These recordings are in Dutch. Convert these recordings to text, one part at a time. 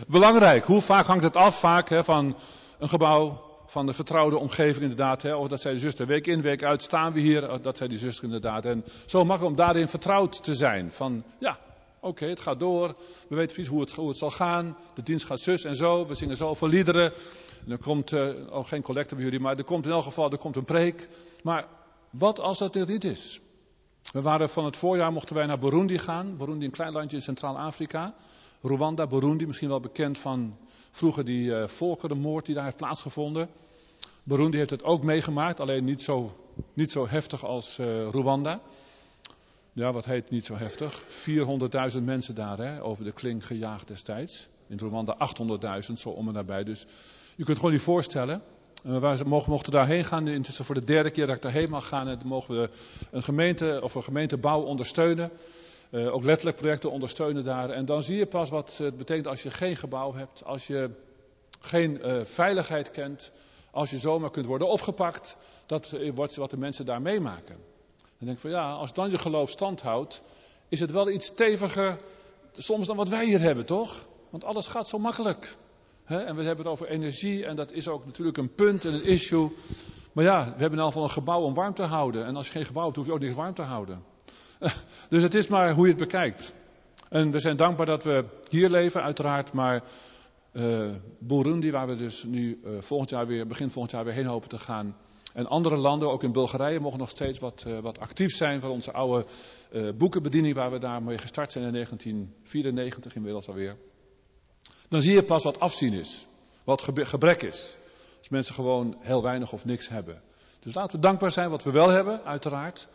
Belangrijk, hoe vaak hangt het af vaak van een gebouw, van de vertrouwde omgeving inderdaad. Of dat zei de zuster, week in, week uit staan we hier. Dat zei die zuster inderdaad. En zo makkelijk om daarin vertrouwd te zijn. Van ja, oké, het gaat door. We weten precies hoe het zal gaan. De dienst gaat zus en zo. We zingen zoveel liederen. En er komt, geen collecte bij jullie, maar er komt in elk geval een preek. Maar wat als dat er niet is? We waren van het voorjaar, mochten wij naar Burundi gaan. Burundi, een klein landje in Centraal-Afrika. Rwanda, Burundi, misschien wel bekend van vroeger die volkerenmoord die daar heeft plaatsgevonden. Burundi heeft het ook meegemaakt, alleen niet zo heftig als Rwanda. Ja, wat heet niet zo heftig? 400.000 mensen daar over de kling gejaagd destijds. In Rwanda 800.000, zo om en nabij. Dus je kunt het gewoon niet voorstellen. We mochten daarheen gaan. Het is voor de derde keer dat ik daarheen mag gaan. En dan mogen we een gemeentebouw ondersteunen. Ook letterlijk projecten ondersteunen daar. En dan zie je pas wat het betekent als je geen gebouw hebt. Als je geen veiligheid kent. Als je zomaar kunt worden opgepakt. Dat wordt wat de mensen daar meemaken. Dan denk ik van ja, als dan je geloof stand houdt. Is het wel iets steviger soms dan wat wij hier hebben, toch? Want alles gaat zo makkelijk. En we hebben het over energie en dat is ook natuurlijk een punt en een issue. Maar ja, we hebben in ieder geval een gebouw om warm te houden. En als je geen gebouw hebt, hoef je ook niks warm te houden. Dus het is maar hoe je het bekijkt. En we zijn dankbaar dat we hier leven, uiteraard. Maar Burundi, waar we dus nu begin volgend jaar weer heen hopen te gaan. En andere landen, ook in Bulgarije, mogen nog steeds wat actief zijn van onze oude boekenbediening. Waar we daarmee gestart zijn in 1994 inmiddels alweer. Dan zie je pas wat afzien is. Wat gebrek is. Als mensen gewoon heel weinig of niks hebben. Dus laten we dankbaar zijn wat we wel hebben, uiteraard.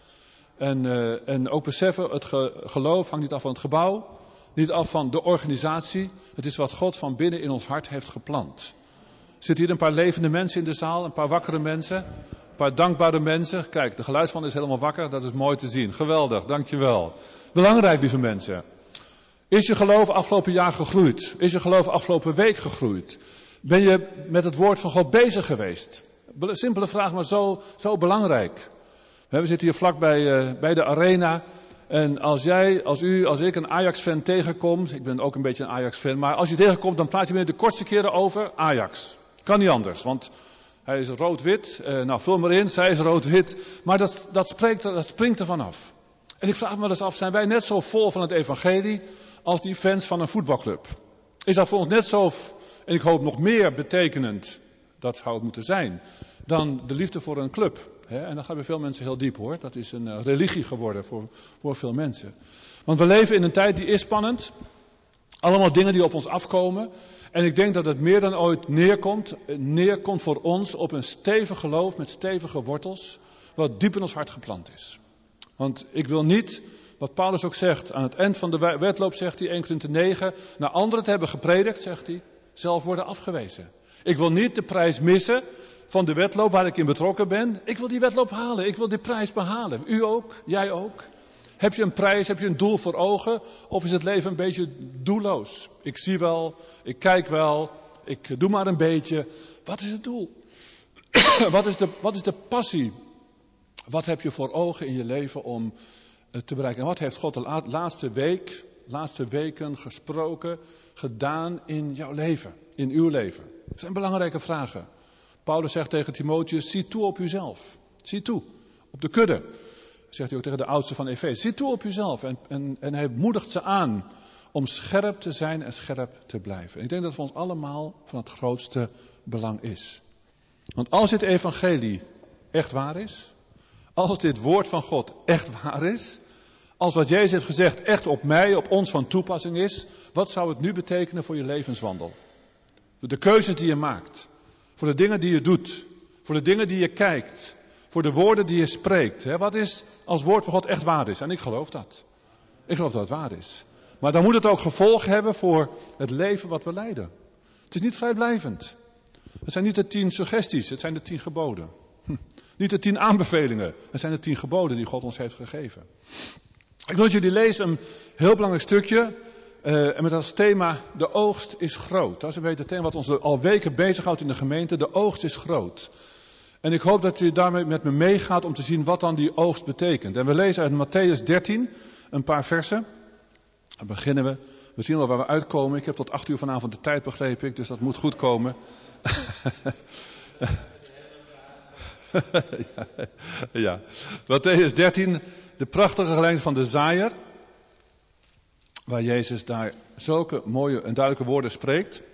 En ook beseffen, het geloof hangt niet af van het gebouw. Niet af van de organisatie. Het is wat God van binnen in ons hart heeft geplant. Er zitten hier een paar levende mensen in de zaal. Een paar wakkere mensen. Een paar dankbare mensen. Kijk, de geluidsman is helemaal wakker. Dat is mooi te zien. Geweldig, dankjewel. Belangrijk, lieve mensen. Is je geloof afgelopen jaar gegroeid? Is je geloof afgelopen week gegroeid? Ben je met het woord van God bezig geweest? Simpele vraag, maar zo belangrijk. We zitten hier vlak bij de arena. En als ik een Ajax-fan tegenkomt. Ik ben ook een beetje een Ajax-fan. Maar als je tegenkomt, dan praat je met de kortste keren over Ajax. Kan niet anders, want hij is rood-wit. Vul maar in, zij is rood-wit. Maar dat springt er vanaf. En ik vraag me eens af, zijn wij net zo vol van het evangelie als die fans van een voetbalclub? Is dat voor ons net zo, en ik hoop nog meer betekenend, dat zou het moeten zijn, dan de liefde voor een club? En dan gaan bij veel mensen heel diep hoor. Dat is een religie geworden voor veel mensen. Want we leven in een tijd die is spannend. Allemaal dingen die op ons afkomen. En ik denk dat het meer dan ooit neerkomt voor ons op een stevig geloof met stevige wortels. Wat diep in ons hart geplant is. Want ik wil niet, wat Paulus ook zegt, aan het eind van de wedloop zegt hij, 1 Korinthe 9, naar anderen te hebben gepredikt, zegt hij, zelf worden afgewezen. Ik wil niet de prijs missen van de wedloop waar ik in betrokken ben. Ik wil die wedloop halen, ik wil die prijs behalen. U ook, jij ook. Heb je een prijs, heb je een doel voor ogen? Of is het leven een beetje doelloos? Ik zie wel, ik kijk wel, ik doe maar een beetje. Wat is het doel? Wat is de passie? Wat heb je voor ogen in je leven om te bereiken? En wat heeft God de laatste weken gesproken, gedaan in jouw leven, in uw leven? Dat zijn belangrijke vragen. Paulus zegt tegen Timotheus, zie toe op uzelf. Zie toe, op de kudde. Zegt hij ook tegen de oudste van Efeze. Zie toe op jezelf. En hij moedigt ze aan om scherp te zijn en scherp te blijven. En ik denk dat het voor ons allemaal van het grootste belang is. Want als dit evangelie echt waar is, als dit woord van God echt waar is, als wat Jezus heeft gezegd echt op mij, op ons van toepassing is, wat zou het nu betekenen voor je levenswandel? Voor de keuzes die je maakt, voor de dingen die je doet, voor de dingen die je kijkt, voor de woorden die je spreekt. Wat is als het woord van God echt waar is? En ik geloof dat. Ik geloof dat het waar is. Maar dan moet het ook gevolg hebben voor het leven wat we leiden. Het is niet vrijblijvend. Het zijn niet de 10 suggesties, het zijn de 10 geboden. Niet de 10 aanbevelingen, het zijn de 10 geboden die God ons heeft gegeven. Ik wil dat jullie lezen een heel belangrijk stukje. En met als thema, de oogst is groot. Dat is een beetje het thema wat ons al weken bezighoudt in de gemeente. De oogst is groot. En ik hoop dat u daarmee met me meegaat om te zien wat dan die oogst betekent. En we lezen uit Mattheüs 13 een paar versen. Dan beginnen we. We zien wel waar we uitkomen. Ik heb tot 8 uur vanavond de tijd, begreep ik. Dus dat moet goed komen. Ja. Mattheüs 13, de prachtige gelijkenis van de zaaier. Waar Jezus daar zulke mooie en duidelijke woorden spreekt.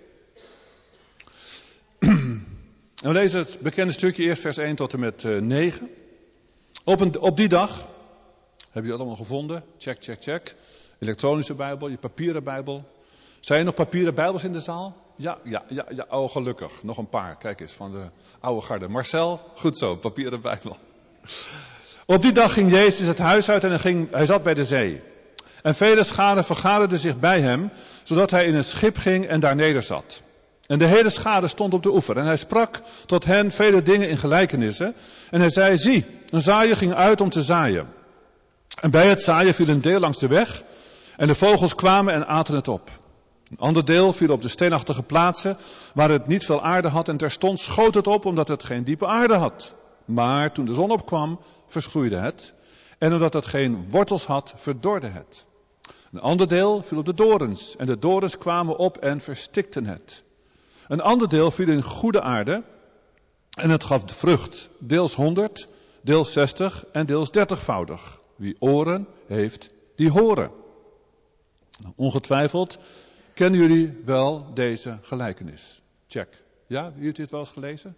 En we lezen het bekende stukje eerst vers 1 tot en met 9. Op die dag, hebben jullie dat allemaal gevonden? Check. Elektronische Bijbel, je papieren Bijbel. Zijn er nog papieren Bijbels in de zaal? Ja. Oh, gelukkig. Nog een paar. Kijk eens, van de oude garde. Marcel, goed zo, papieren Bijbel. Op die dag ging Jezus het huis uit en hij zat bij de zee. En vele scharen vergaderden zich bij hem, zodat hij in een schip ging en daar nederzat. En de hele schare stond op de oever. En hij sprak tot hen vele dingen in gelijkenissen. En hij zei, zie, een zaaier ging uit om te zaaien. En bij het zaaien viel een deel langs de weg. En de vogels kwamen en aten het op. Een ander deel viel op de steenachtige plaatsen, waar het niet veel aarde had. En terstond schoot het op, omdat het geen diepe aarde had. Maar toen de zon opkwam, verschroeide het. En omdat het geen wortels had, verdorde het. Een ander deel viel op de dorens. En de dorens kwamen op en verstikten het. Een ander deel viel in goede aarde. En het gaf vrucht. Deels 100, deels 60 en deels 30voudig. Wie oren heeft, die horen. Ongetwijfeld kennen jullie wel deze gelijkenis. Check. Ja, wie heeft dit wel eens gelezen?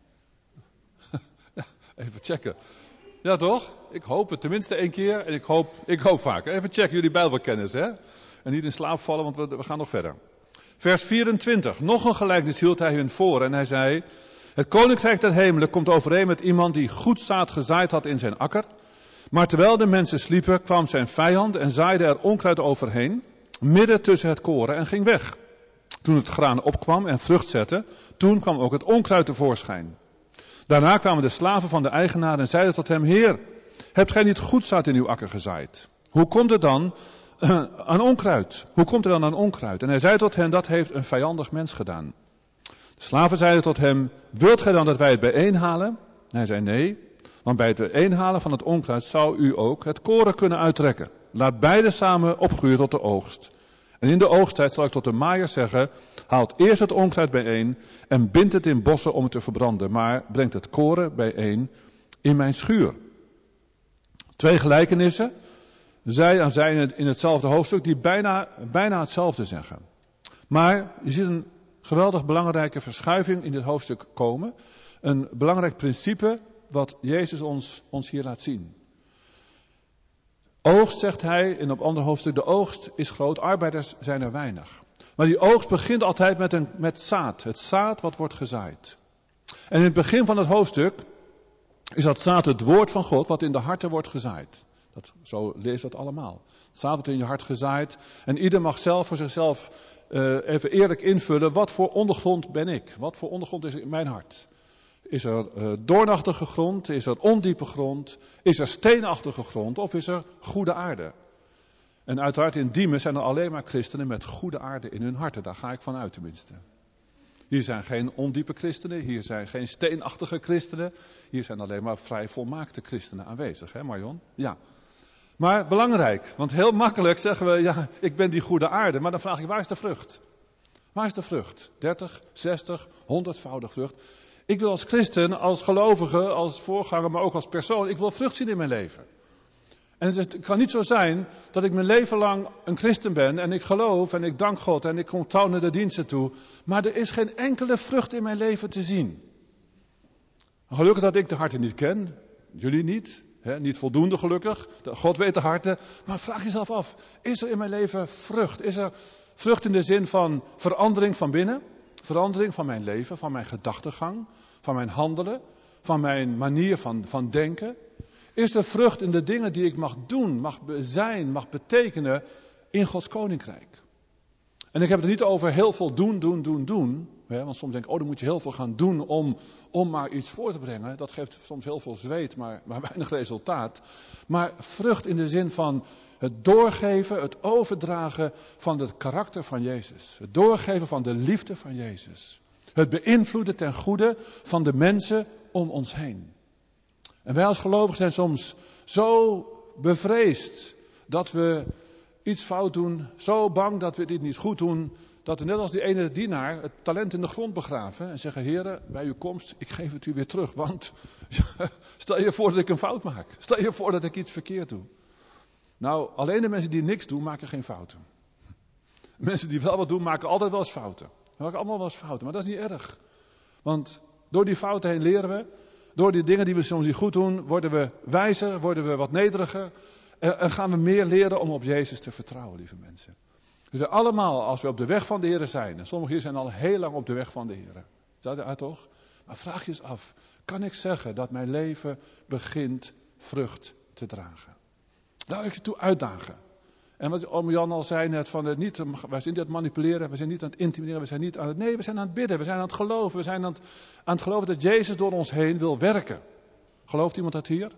Ja, even checken. Ja toch? Ik hoop het tenminste 1 keer en ik hoop vaak. Even checken jullie Bijbelkennis, hè? En niet in slaap vallen, want we gaan nog verder. Vers 24. Nog een gelijkenis hield hij hun voor en hij zei: het koninkrijk der hemelen komt overeen met iemand die goed zaad gezaaid had in zijn akker. Maar terwijl de mensen sliepen, kwam zijn vijand en zaaide er onkruid overheen, midden tussen het koren en ging weg. Toen het graan opkwam en vrucht zette, toen kwam ook het onkruid tevoorschijn. Daarna kwamen de slaven van de eigenaar en zeiden tot hem: Heer, hebt gij niet goed zaad in uw akker gezaaid? Hoe komt er dan aan onkruid? En hij zei tot hen: dat heeft een vijandig mens gedaan. De slaven zeiden tot hem: wilt gij dan dat wij het bijeenhalen? En hij zei: nee, want bij het bijeenhalen van het onkruid zou u ook het koren kunnen uittrekken. Laat beide samen opgroeien tot de oogst. En in de oogsttijd zal ik tot de maaiers zeggen: haalt eerst het onkruid bijeen en bindt het in bossen om het te verbranden, maar brengt het koren bijeen in mijn schuur. 2 gelijkenissen, zij aan zij in hetzelfde hoofdstuk, die bijna hetzelfde zeggen. Maar je ziet een geweldig belangrijke verschuiving in dit hoofdstuk komen. Een belangrijk principe wat Jezus ons hier laat zien. Oogst, zegt hij in op ander hoofdstuk, de oogst is groot, arbeiders zijn er weinig. Maar die oogst begint altijd met zaad, het zaad wat wordt gezaaid. En in het begin van het hoofdstuk is dat zaad het woord van God wat in de harten wordt gezaaid. Zo leest dat allemaal. Het zaad wordt in je hart gezaaid en ieder mag zelf voor zichzelf even eerlijk invullen: wat voor ondergrond ben ik? Wat voor ondergrond is in mijn hart? Is er doornachtige grond? Is er ondiepe grond? Is er steenachtige grond? Of is er goede aarde? En uiteraard in Diemen zijn er alleen maar christenen met goede aarde in hun harten. Daar ga ik van uit tenminste. Hier zijn geen ondiepe christenen. Hier zijn geen steenachtige christenen. Hier zijn alleen maar vrij volmaakte christenen aanwezig. Hè Marion? Ja. Maar belangrijk. Want heel makkelijk zeggen we: ja, ik ben die goede aarde. Maar dan vraag ik: waar is de vrucht? Waar is de vrucht? 30, 60, 100voudig vrucht. Ik wil als christen, als gelovige, als voorganger, maar ook als persoon, ik wil vrucht zien in mijn leven. En het kan niet zo zijn dat ik mijn leven lang een christen ben en ik geloof en ik dank God en ik kom trouw naar de diensten toe. Maar er is geen enkele vrucht in mijn leven te zien. Gelukkig dat ik de harten niet ken. Jullie niet. Niet voldoende gelukkig. God weet de harten. Maar vraag jezelf af, is er in mijn leven vrucht? Is er vrucht in de zin van verandering van binnen? Verandering van mijn leven, van mijn gedachtegang, van mijn handelen, van mijn manier van denken. Is er vrucht in de dingen die ik mag doen, mag zijn, mag betekenen in Gods koninkrijk? En ik heb het er niet over heel veel doen. Want soms denk ik: dan moet je heel veel gaan doen om maar iets voor te brengen. Dat geeft soms heel veel zweet, maar weinig resultaat. Maar vrucht in de zin van het doorgeven, het overdragen van het karakter van Jezus. Het doorgeven van de liefde van Jezus. Het beïnvloeden ten goede van de mensen om ons heen. En wij als gelovigen zijn soms zo bevreesd dat we iets fout doen, zo bang dat we dit niet goed doen, dat we net als die ene dienaar het talent in de grond begraven en zeggen, Heere, bij uw komst, ik geef het u weer terug, want stel je voor dat ik een fout maak. Stel je voor dat ik iets verkeerd doe. Nou, alleen de mensen die niks doen, maken geen fouten. Mensen die wel wat doen, maken altijd wel eens fouten. We maken allemaal wel eens fouten, maar dat is niet erg. Want door die fouten heen leren we, door die dingen die we soms niet goed doen, worden we wijzer, worden we wat nederiger. En gaan we meer leren om op Jezus te vertrouwen, lieve mensen. Dus allemaal, als we op de weg van de Heer zijn, en sommigen hier zijn al heel lang op de weg van de Heer. Ja, toch? Maar vraag je eens af, kan ik zeggen dat mijn leven begint vrucht te dragen? Daar wil ik je toe uitdagen. En wat oom Jan al zei net, wij zijn niet aan het manipuleren, we zijn niet aan het intimideren, we zijn niet aan het... Nee, we zijn aan het bidden, we zijn aan het geloven. We zijn aan het geloven dat Jezus door ons heen wil werken. Gelooft iemand dat hier?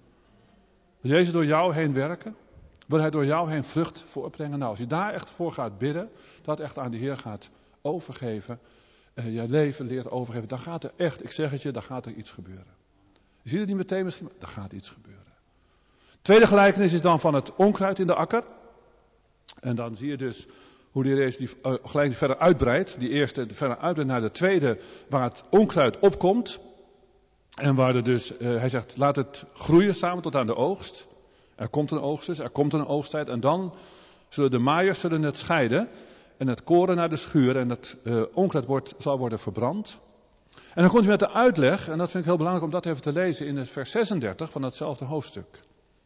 Wil Jezus door jou heen werken? Wil hij door jou heen vrucht voortbrengen? Nou, als je daar echt voor gaat bidden, dat echt aan de Heer gaat overgeven, je leven leert overgeven, dan gaat er echt, ik zeg het je, dan gaat er iets gebeuren. Je ziet het niet meteen misschien, maar dan gaat iets gebeuren. Tweede gelijkenis is dan van het onkruid in de akker. En dan zie je dus hoe de Heer Jezus die gelijkenis verder uitbreidt. Die eerste verder uitbreidt naar de tweede, waar het onkruid opkomt. En waar er dus, hij zegt, laat het groeien samen tot aan de oogst. Er komt een oogst dus, er komt een oogsttijd. En dan zullen de maaiers het scheiden. En het koren naar de schuur. En het onkruid zal worden verbrand. En dan komt hij met de uitleg. En dat vind ik heel belangrijk om dat even te lezen in het vers 36 van datzelfde hoofdstuk.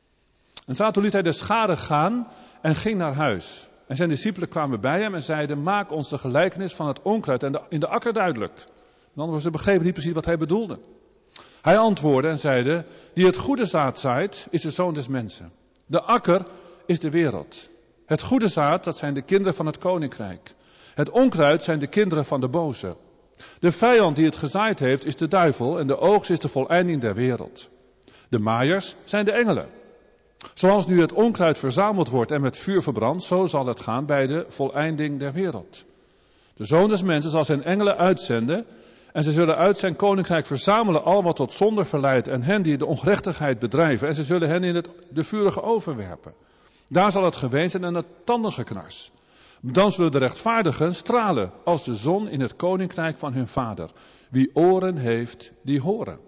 En toen liet hij de schare gaan en ging naar huis. En zijn discipelen kwamen bij hem en zeiden, maak ons de gelijkenis van het onkruid in de akker duidelijk. Dan ze begrepen niet precies wat hij bedoelde. Hij antwoordde en zeide, die het goede zaad zaait, is de zoon des mensen. De akker is de wereld. Het goede zaad, dat zijn de kinderen van het koninkrijk. Het onkruid zijn de kinderen van de boze. De vijand die het gezaaid heeft, is de duivel en de oogst is de voleinding der wereld. De maaiers zijn de engelen. Zoals nu het onkruid verzameld wordt en met vuur verbrandt, zo zal het gaan bij de voleinding der wereld. De zoon des mensen zal zijn engelen uitzenden en ze zullen uit zijn koninkrijk verzamelen al wat tot zonde verleidt en hen die de ongerechtigheid bedrijven en ze zullen hen in de vurige oven werpen. Daar zal het geween zijn en het tandengeknars. Dan zullen de rechtvaardigen stralen als de zon in het koninkrijk van hun vader. Wie oren heeft, die horen.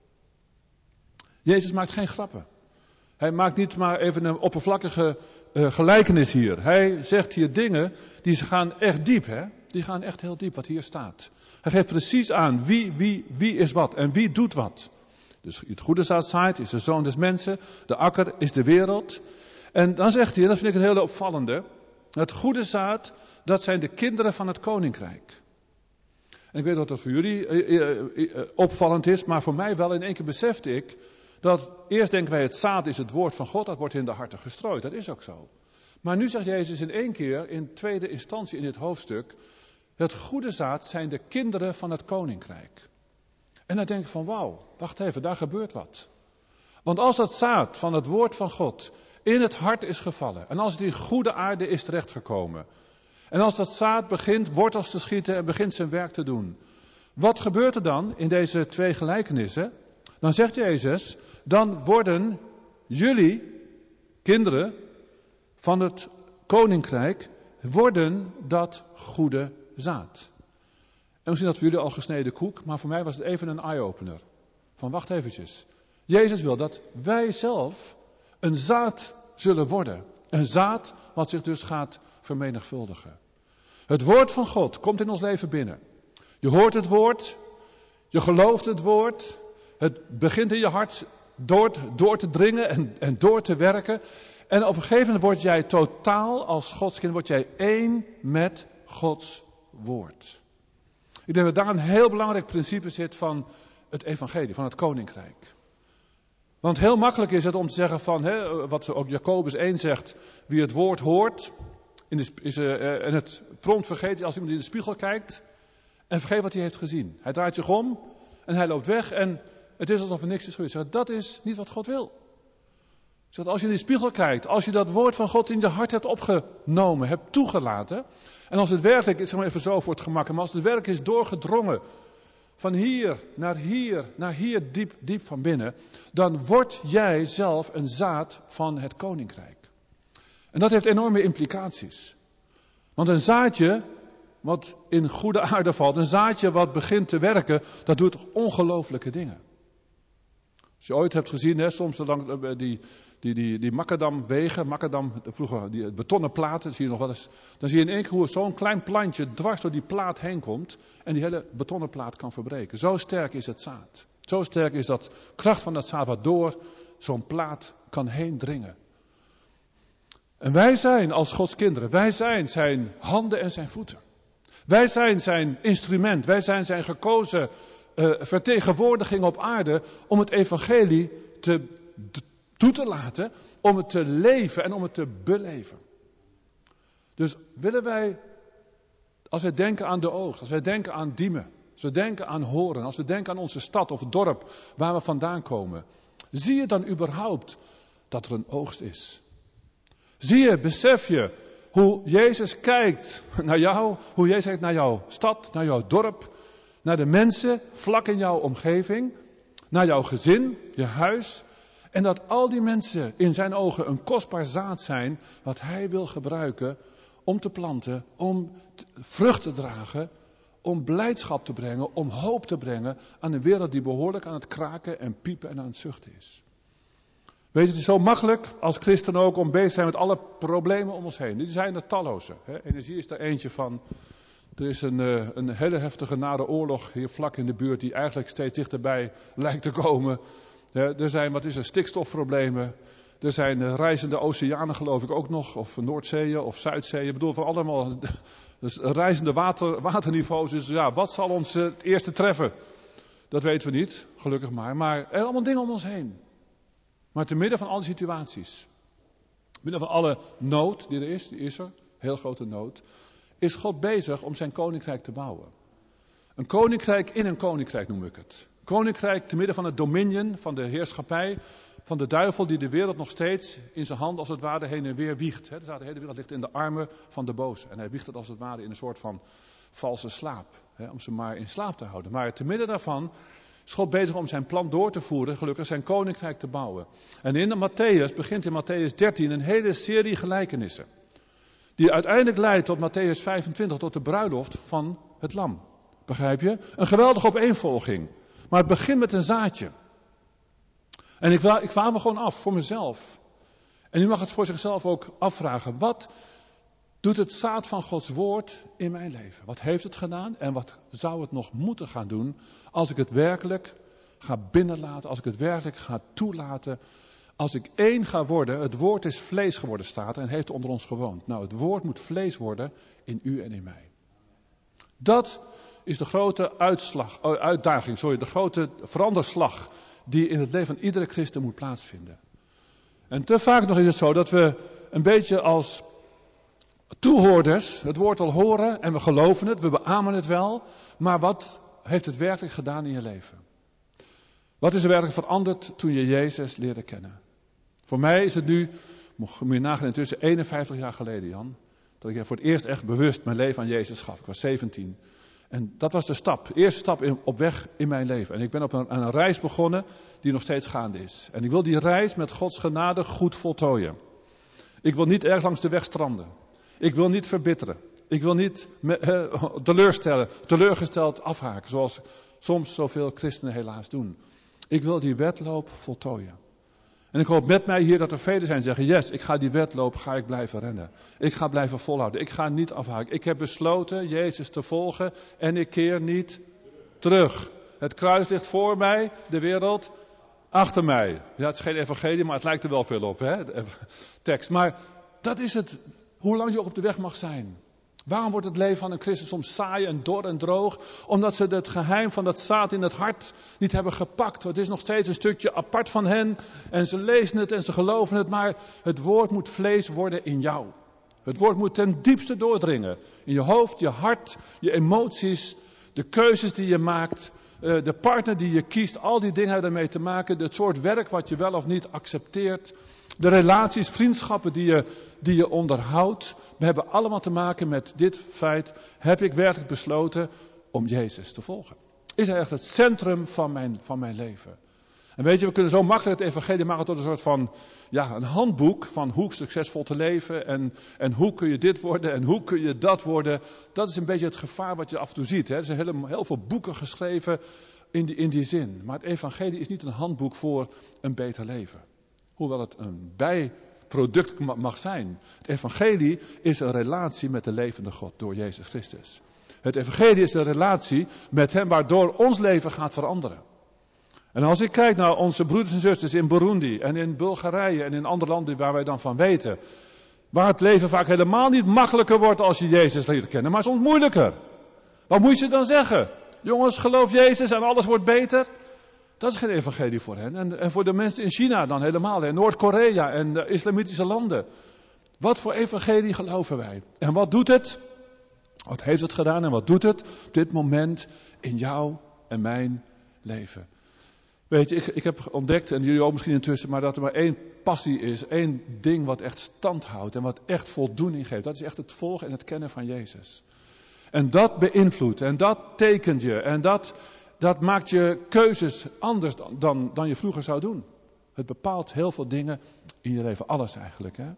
Jezus maakt geen grappen. Hij maakt niet maar even een oppervlakkige gelijkenis hier. Hij zegt hier dingen die gaan echt diep, hè? Die gaan echt heel diep, wat hier staat. Hij geeft precies aan wie is wat en wie doet wat. Dus het goede zaad zaait is de zoon des mensen, de akker is de wereld. En dan zegt hij, en dat vind ik een hele opvallende, het goede zaad, dat zijn de kinderen van het koninkrijk. En ik weet dat dat voor jullie opvallend is, maar voor mij wel. In één keer besefte ik dat eerst denken wij het zaad is het woord van God, dat wordt in de harten gestrooid. Dat is ook zo. Maar nu zegt Jezus in één keer, in tweede instantie in dit hoofdstuk, het goede zaad zijn de kinderen van het koninkrijk. En dan denk ik van wauw, wacht even, daar gebeurt wat. Want als dat zaad van het woord van God in het hart is gevallen en als het in goede aarde is terechtgekomen en als dat zaad begint wortels te schieten en begint zijn werk te doen. Wat gebeurt er dan in deze twee gelijkenissen? Dan zegt Jezus, dan worden jullie, kinderen van het koninkrijk, worden dat goede zaad. En misschien dat voor jullie al gesneden koek, maar voor mij was het even een eye-opener. Van wacht eventjes. Jezus wil dat wij zelf een zaad zullen worden. Een zaad wat zich dus gaat vermenigvuldigen. Het woord van God komt in ons leven binnen. Je hoort het woord, je gelooft het woord. Het begint in je hart door te dringen en door te werken. En op een gegeven moment word jij totaal als Gods kind, word jij één met Gods woord. Ik denk dat daar een heel belangrijk principe zit van het evangelie, van het koninkrijk. Want heel makkelijk is het om te zeggen van, wat ook Jacobus 1 zegt, wie het woord hoort en het prompt vergeet als iemand in de spiegel kijkt en vergeet wat hij heeft gezien. Hij draait zich om en hij loopt weg en het is alsof er niks is gebeurd. Dat is niet wat God wil. Als je in die spiegel kijkt, als je dat woord van God in je hart hebt opgenomen, hebt toegelaten, en als het werkelijk is, zeg maar even zo voor het gemak, maar als het werkelijk is doorgedrongen, van hier, naar hier, diep van binnen, dan word jij zelf een zaad van het koninkrijk. En dat heeft enorme implicaties. Want een zaadje wat in goede aarde valt, een zaadje wat begint te werken, dat doet ongelooflijke dingen. Als je ooit hebt gezien, hè, soms die macadamwegen, vroeger die betonnen platen, zie je nog wel eens. Dan zie je in één keer hoe zo'n klein plantje dwars door die plaat heen komt en die hele betonnen plaat kan verbreken. Zo sterk is het zaad. Zo sterk is dat kracht van dat zaad wat door zo'n plaat kan heen dringen. En wij zijn als Gods kinderen, wij zijn zijn handen en zijn voeten. Wij zijn zijn instrument, wij zijn zijn gekozen vertegenwoordiging op aarde om het evangelie toe te laten, om het te leven en om het te beleven. Dus willen wij, als wij denken aan de oogst, als wij denken aan Diemen, als we denken aan Horen, als we denken aan onze stad of dorp waar we vandaan komen, zie je dan überhaupt dat er een oogst is? Besef je hoe Jezus kijkt naar jou, hoe Jezus kijkt naar jouw stad, naar jouw dorp, naar de mensen vlak in jouw omgeving, naar jouw gezin, je huis. En dat al die mensen in zijn ogen een kostbaar zaad zijn wat hij wil gebruiken om te planten, om vrucht te dragen, om blijdschap te brengen, om hoop te brengen aan een wereld die behoorlijk aan het kraken en piepen en aan het zuchten is. Weet je, het is zo makkelijk als christen ook om bezig te zijn met alle problemen om ons heen. Die zijn er talloze. Hè? Energie is er eentje van. Er is een hele heftige nare oorlog hier vlak in de buurt die eigenlijk steeds dichterbij lijkt te komen. Er zijn, stikstofproblemen. Er zijn reizende oceanen geloof ik ook nog. Of Noordzeeën of Zuidzeeën. Ik bedoel, van allemaal dus reizende waterniveaus. Dus ja, wat zal ons het eerste treffen? Dat weten we niet, gelukkig maar. Maar er zijn allemaal dingen om ons heen. Maar te midden van alle situaties, te midden van alle nood die is er, heel grote nood, is God bezig om zijn koninkrijk te bouwen. Een koninkrijk in een koninkrijk noem ik het. Koninkrijk te midden van het dominion, van de heerschappij, van de duivel die de wereld nog steeds in zijn hand als het ware heen en weer wiegt. De hele wereld ligt in de armen van de boze. En hij wiegt het als het ware in een soort van valse slaap. Om ze maar in slaap te houden. Maar te midden daarvan is God bezig om zijn plan door te voeren, gelukkig zijn koninkrijk te bouwen. En begint in Matthäus 13 een hele serie gelijkenissen. Die uiteindelijk leidt tot Matthäus 25, tot de bruiloft van het lam. Begrijp je? Een geweldige opeenvolging. Maar het begint met een zaadje. En ik vraag me gewoon af, voor mezelf. En u mag het voor zichzelf ook afvragen. Wat doet het zaad van Gods woord in mijn leven? Wat heeft het gedaan en wat zou het nog moeten gaan doen als ik het werkelijk ga binnenlaten, als ik het werkelijk ga toelaten, als ik één ga worden. Het woord is vlees geworden, staat er, en heeft onder ons gewoond. Nou, het woord moet vlees worden in u en in mij. Dat is de grote de grote veranderslag die in het leven van iedere christen moet plaatsvinden. En te vaak nog is het zo dat we een beetje als toehoorders het woord al horen en we geloven het, we beamen het wel, maar wat heeft het werkelijk gedaan in je leven? Wat is er werkelijk veranderd toen je Jezus leerde kennen? Voor mij is het nu, moet je nagaan, intussen 51 jaar geleden, Jan, dat ik voor het eerst echt bewust mijn leven aan Jezus gaf. Ik was 17. En dat was de eerste stap op weg in mijn leven. En ik ben aan een reis begonnen die nog steeds gaande is. En ik wil die reis met Gods genade goed voltooien. Ik wil niet erg langs de weg stranden. Ik wil niet verbitteren. Ik wil niet teleurgesteld afhaken, zoals soms zoveel christenen helaas doen. Ik wil die wedloop voltooien. En ik hoop met mij hier dat er velen zijn die zeggen, yes, ik ga die wedloop, ga ik blijven rennen. Ik ga blijven volhouden. Ik ga niet afhaken. Ik heb besloten Jezus te volgen en ik keer niet terug. Het kruis ligt voor mij, de wereld achter mij. Ja, het is geen evangelie, maar het lijkt er wel veel op, hè? Tekst. Maar dat is het, hoe lang je ook op de weg mag zijn. Waarom wordt het leven van een christen soms saai en dor en droog? Omdat ze het geheim van dat zaad in het hart niet hebben gepakt. Het is nog steeds een stukje apart van hen. En ze lezen het en ze geloven het. Maar het woord moet vlees worden in jou. Het woord moet ten diepste doordringen. In je hoofd, je hart, je emoties. De keuzes die je maakt. De partner die je kiest. Al die dingen hebben ermee te maken. Het soort werk wat je wel of niet accepteert. De relaties, vriendschappen die je onderhoudt. We hebben allemaal te maken met dit feit. Heb ik werkelijk besloten om Jezus te volgen? Is hij echt het centrum van mijn leven? En weet je, we kunnen zo makkelijk het evangelie maken tot een soort van, een handboek van hoe succesvol te leven en hoe kun je dit worden en hoe kun je dat worden. Dat is een beetje het gevaar wat je af en toe ziet. Hè. Er zijn heel veel boeken geschreven in die zin. Maar het evangelie is niet een handboek voor een beter leven. Hoewel het een bijproduct mag zijn. Het evangelie is een relatie met de levende God door Jezus Christus. Het evangelie is een relatie met hem waardoor ons leven gaat veranderen. En als ik kijk naar onze broeders en zusters in Burundi en in Bulgarije en in andere landen waar wij dan van weten. Waar het leven vaak helemaal niet makkelijker wordt als je Jezus leert kennen, maar soms moeilijker. Wat moet je dan zeggen? Jongens, geloof Jezus en alles wordt beter. Dat is geen evangelie voor hen. En voor de mensen in China dan helemaal. En Noord-Korea en de islamitische landen. Wat voor evangelie geloven wij? En wat doet het? Wat heeft het gedaan en wat doet het op dit moment in jou en mijn leven? Weet je, ik heb ontdekt, en jullie ook misschien intussen, maar dat er maar één passie is. Één ding wat echt stand houdt en wat echt voldoening geeft. Dat is echt het volgen en het kennen van Jezus. En dat beïnvloedt en dat tekent je en dat maakt je keuzes anders dan je vroeger zou doen. Het bepaalt heel veel dingen in je leven, alles eigenlijk. Hè?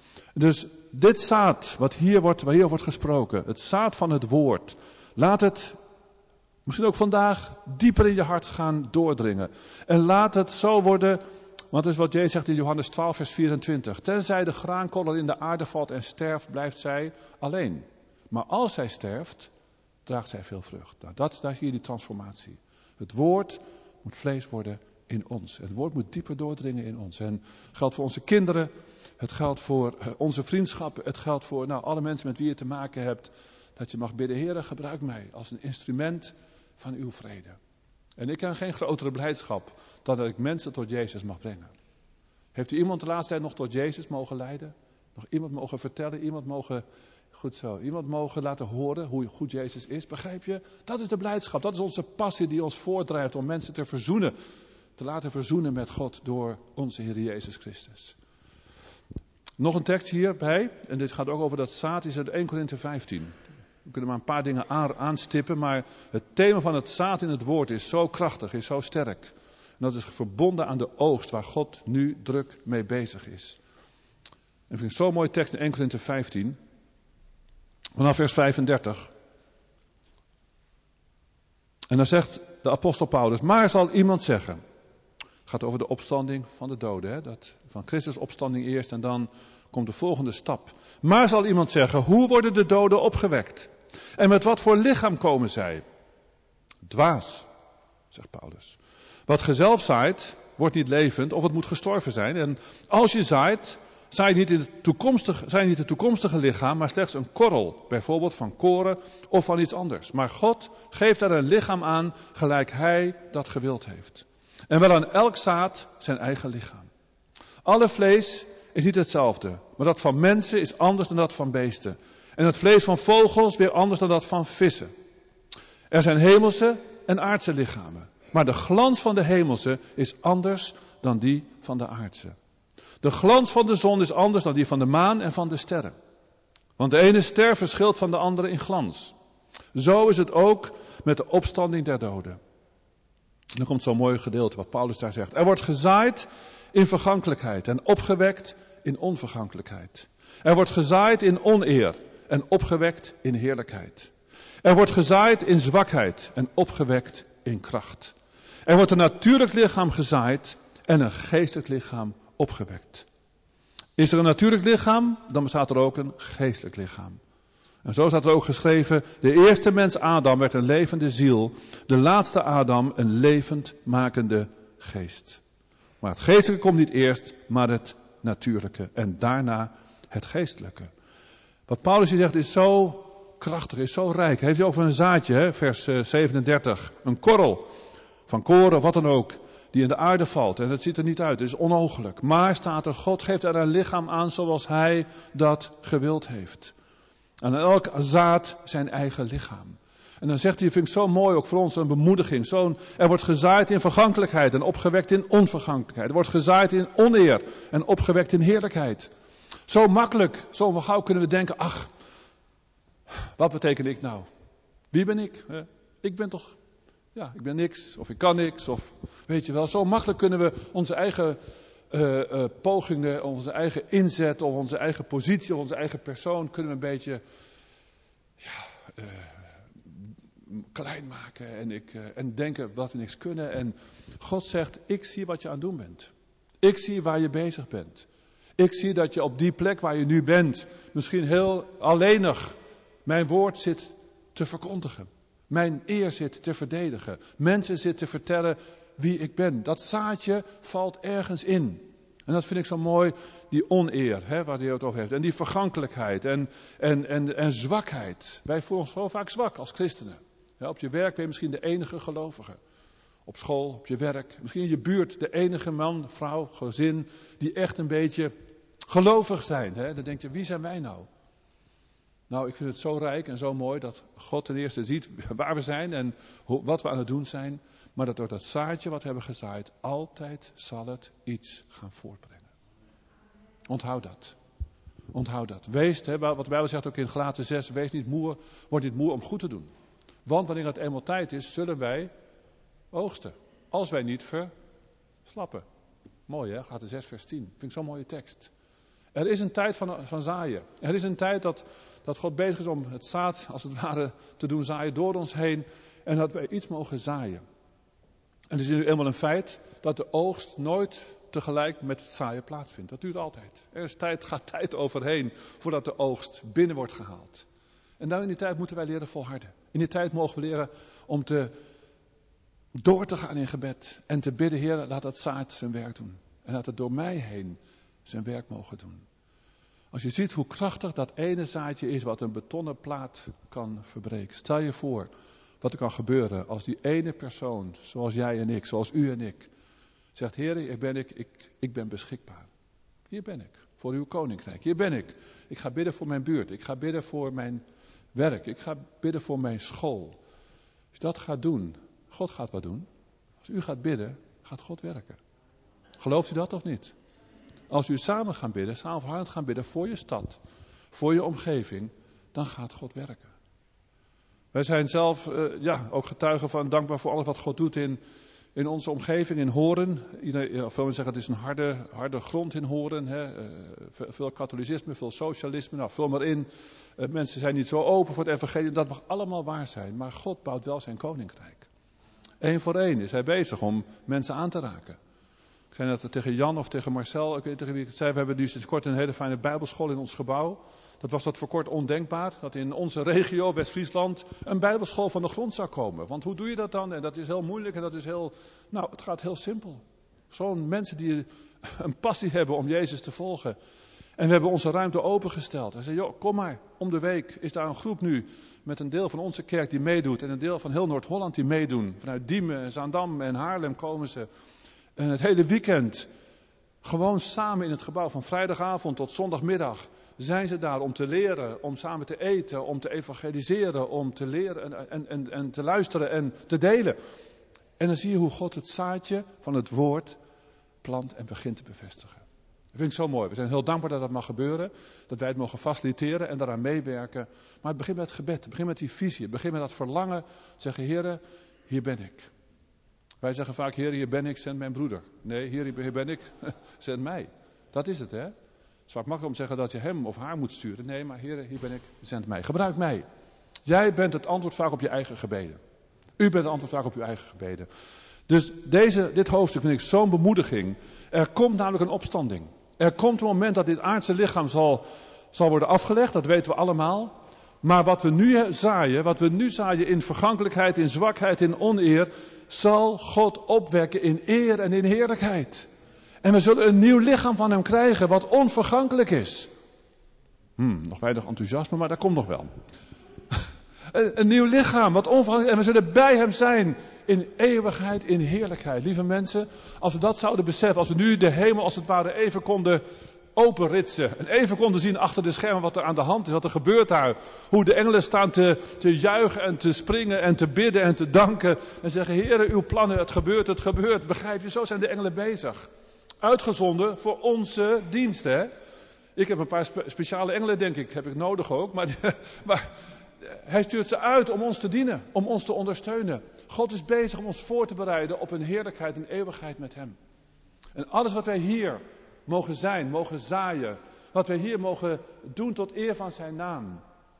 Dus dit zaad waar hier wordt gesproken, het zaad van het woord, laat het misschien ook vandaag dieper in je hart gaan doordringen. En laat het zo worden, want dat is wat Jezus zegt in Johannes 12 vers 24. Tenzij de graankorrel in de aarde valt en sterft, blijft zij alleen. Maar als zij sterft, draagt zij veel vrucht. Nou, daar zie je die transformatie. Het woord moet vlees worden in ons. Het woord moet dieper doordringen in ons. En het geldt voor onze kinderen. Het geldt voor onze vriendschappen. Het geldt voor alle mensen met wie je te maken hebt. Dat je mag bidden, Heere, gebruik mij als een instrument van uw vrede. En ik ken geen grotere blijdschap dan dat ik mensen tot Jezus mag brengen. Heeft u iemand de laatste tijd nog tot Jezus mogen leiden? Nog iemand mogen vertellen? Iemand mogen laten horen hoe goed Jezus is? Begrijp je? Dat is de blijdschap. Dat is onze passie die ons voortdrijft om mensen te verzoenen. Te laten verzoenen met God door onze Heer Jezus Christus. Nog een tekst hierbij. En dit gaat ook over dat zaad. Is uit 1 Korinthe 15. We kunnen maar een paar dingen aanstippen. Maar het thema van het zaad in het woord is zo krachtig. Is zo sterk. En dat is verbonden aan de oogst waar God nu druk mee bezig is. En vind ik zo'n mooie tekst in 1 Korinthe 15. Vanaf vers 35. En dan zegt de apostel Paulus. Maar zal iemand zeggen. Het gaat over de opstanding van de doden. Hè? Dat van Christus opstanding eerst en dan komt de volgende stap. Maar zal iemand zeggen. Hoe worden de doden opgewekt? En met wat voor lichaam komen zij? Dwaas, zegt Paulus. Wat ge zelf zaait, wordt niet levend of het moet gestorven zijn. En als je zaait, zaai niet het toekomstige lichaam, maar slechts een korrel. Bijvoorbeeld van koren of van iets anders. Maar God geeft daar een lichaam aan, gelijk hij dat gewild heeft. En wel aan elk zaad zijn eigen lichaam. Alle vlees is niet hetzelfde, maar dat van mensen is anders dan dat van beesten. En het vlees van vogels weer anders dan dat van vissen. Er zijn hemelse en aardse lichamen. Maar de glans van de hemelse is anders dan die van de aardse. De glans van de zon is anders dan die van de maan en van de sterren. Want de ene ster verschilt van de andere in glans. Zo is het ook met de opstanding der doden. En dan komt zo'n mooi gedeelte wat Paulus daar zegt. Er wordt gezaaid in vergankelijkheid en opgewekt in onvergankelijkheid. Er wordt gezaaid in oneer en opgewekt in heerlijkheid. Er wordt gezaaid in zwakheid en opgewekt in kracht. Er wordt een natuurlijk lichaam gezaaid en een geestelijk lichaam opgewekt. Is er een natuurlijk lichaam, dan bestaat er ook een geestelijk lichaam. En zo staat er ook geschreven, de eerste mens Adam werd een levende ziel, de laatste Adam een levendmakende geest. Maar het geestelijke komt niet eerst, maar het natuurlijke en daarna het geestelijke. Wat Paulus hier zegt is zo krachtig, is zo rijk. Hij heeft het over een zaadje, hè? Vers 37, een korrel van koren, wat dan ook, die in de aarde valt. En het ziet er niet uit, het is onogelijk. Maar staat er, God geeft er een lichaam aan zoals hij dat gewild heeft. En elk zaad zijn eigen lichaam. En dan zegt hij, vind ik zo mooi, ook voor ons een bemoediging. Er wordt gezaaid in vergankelijkheid en opgewekt in onvergankelijkheid. Er wordt gezaaid in oneer en opgewekt in heerlijkheid. Zo makkelijk, zo gauw kunnen we denken, wat betekent ik nou? Wie ben ik? Ik ben toch Ja, ik ben niks, of ik kan niks, of weet je wel. Zo makkelijk kunnen we onze eigen pogingen, onze eigen inzet, of onze eigen positie, of onze eigen persoon, kunnen we een beetje klein maken en denken dat we niks kunnen. En God zegt, ik zie wat je aan het doen bent. Ik zie waar je bezig bent. Ik zie dat je op die plek waar je nu bent, misschien heel alleenig, mijn woord zit te verkondigen. Mijn eer zit te verdedigen. Mensen zitten te vertellen wie ik ben. Dat zaadje valt ergens in. En dat vind ik zo mooi, die oneer, waar hij het over heeft. En die vergankelijkheid en zwakheid. Wij voelen ons zo vaak zwak als christenen. Ja, op je werk ben je misschien de enige gelovige. Op school, op je werk. Misschien in je buurt de enige man, vrouw, gezin die echt een beetje gelovig zijn. Dan denk je, wie zijn wij nou? Nou, ik vind het zo rijk en zo mooi dat God ten eerste ziet waar we zijn en wat we aan het doen zijn. Maar dat door dat zaadje wat we hebben gezaaid, altijd zal het iets gaan voortbrengen. Onthoud dat. Onthoud dat. Wees, wat de Bijbel zegt ook in Galaten 6, wees niet moe, word niet moe om goed te doen. Want wanneer het eenmaal tijd is, zullen wij oogsten. Als wij niet verslappen. Mooi hè, Galaten 6 vers 10. Vind ik zo'n mooie tekst. Er is een tijd van zaaien. Er is een tijd dat God bezig is om het zaad, als het ware, te doen zaaien door ons heen. En dat wij iets mogen zaaien. En het is nu eenmaal een feit dat de oogst nooit tegelijk met het zaaien plaatsvindt. Dat duurt altijd. Gaat tijd overheen voordat de oogst binnen wordt gehaald. En dan in die tijd moeten wij leren volharden. In die tijd mogen we leren om door te gaan in gebed. En te bidden, Heer, laat dat zaad zijn werk doen. En laat het door mij heen zijn werk mogen doen. Als je ziet hoe krachtig dat ene zaadje is wat een betonnen plaat kan verbreken. Stel je voor wat er kan gebeuren als die ene persoon, zoals jij en ik, zoals u en ik, zegt, Heer, ik ben beschikbaar. Hier ben ik, voor uw koninkrijk. Hier ben ik. Ik ga bidden voor mijn buurt. Ik ga bidden voor mijn werk. Ik ga bidden voor mijn school. Als je dat gaat doen, God gaat wat doen. Als u gaat bidden, gaat God werken. Gelooft u dat of niet? Als u samen gaat bidden, samen verhardend gaan bidden voor je stad, voor je omgeving, dan gaat God werken. Wij zijn zelf ook getuigen van, dankbaar voor alles wat God doet in onze omgeving, in Horen. Veel mensen zeggen het is een harde grond in Horen. Veel katholicisme, veel socialisme, nou vul maar in. Mensen zijn niet zo open voor het evangelie, dat mag allemaal waar zijn. Maar God bouwt wel zijn koninkrijk. Eén voor één is hij bezig om mensen aan te raken. Ik zei net tegen Jan of tegen Marcel, ik weet niet tegen wie ik het zei, we hebben nu sinds kort een hele fijne bijbelschool in ons gebouw. Dat was tot voor kort ondenkbaar, dat in onze regio, West-Friesland, een bijbelschool van de grond zou komen. Want hoe doe je dat dan? En dat is heel moeilijk en dat is het gaat heel simpel. Zo'n mensen die een passie hebben om Jezus te volgen. En we hebben onze ruimte opengesteld. Hij zei, joh, kom maar, om de week is daar een groep nu met een deel van onze kerk die meedoet. En een deel van heel Noord-Holland die meedoen. Vanuit Diemen en Zaandam en Haarlem komen ze. En het hele weekend, gewoon samen in het gebouw, van vrijdagavond tot zondagmiddag, zijn ze daar om te leren, om samen te eten, om te evangeliseren, om te leren en te luisteren en te delen. En dan zie je hoe God het zaadje van het woord plant en begint te bevestigen. Dat vind ik zo mooi. We zijn heel dankbaar dat dat mag gebeuren, dat wij het mogen faciliteren en daaraan meewerken. Maar het begint met het gebed, het begint met die visie, het begint met dat verlangen, zeggen, Heere, hier ben ik. Wij zeggen vaak, Heer, hier ben ik, zend mijn broeder. Nee, hier ben ik, zend mij. Dat is het, hè. Het is vaak makkelijk om te zeggen dat je hem of haar moet sturen. Nee, maar Heer, hier ben ik, zend mij. Gebruik mij. Jij bent het antwoord vaak op je eigen gebeden. U bent het antwoord vaak op uw eigen gebeden. Dus dit hoofdstuk vind ik zo'n bemoediging. Er komt namelijk een opstanding. Er komt een moment dat dit aardse lichaam zal worden afgelegd, dat weten we allemaal. Maar wat we nu zaaien in vergankelijkheid, in zwakheid, in oneer, zal God opwekken in eer en in heerlijkheid. En we zullen een nieuw lichaam van hem krijgen, wat onvergankelijk is. Nog weinig enthousiasme, maar dat komt nog wel. Een nieuw lichaam, wat onvergankelijk is. En we zullen bij hem zijn in eeuwigheid, in heerlijkheid. Lieve mensen, als we dat zouden beseffen, als we nu de hemel als het ware even konden openritsen. En even konden zien achter de schermen wat er aan de hand is, wat er gebeurt daar. Hoe de engelen staan te juichen en te springen en te bidden en te danken. En zeggen, Heere, uw plannen, het gebeurt. Begrijp je, zo zijn de engelen bezig. Uitgezonden voor onze dienst, hè. Ik heb een paar speciale engelen, denk ik, heb ik nodig ook. Maar Hij stuurt ze uit om ons te dienen, om ons te ondersteunen. God is bezig om ons voor te bereiden op een heerlijkheid en eeuwigheid met hem. En alles wat wij hier mogen zijn, mogen zaaien, wat wij hier mogen doen tot eer van zijn naam,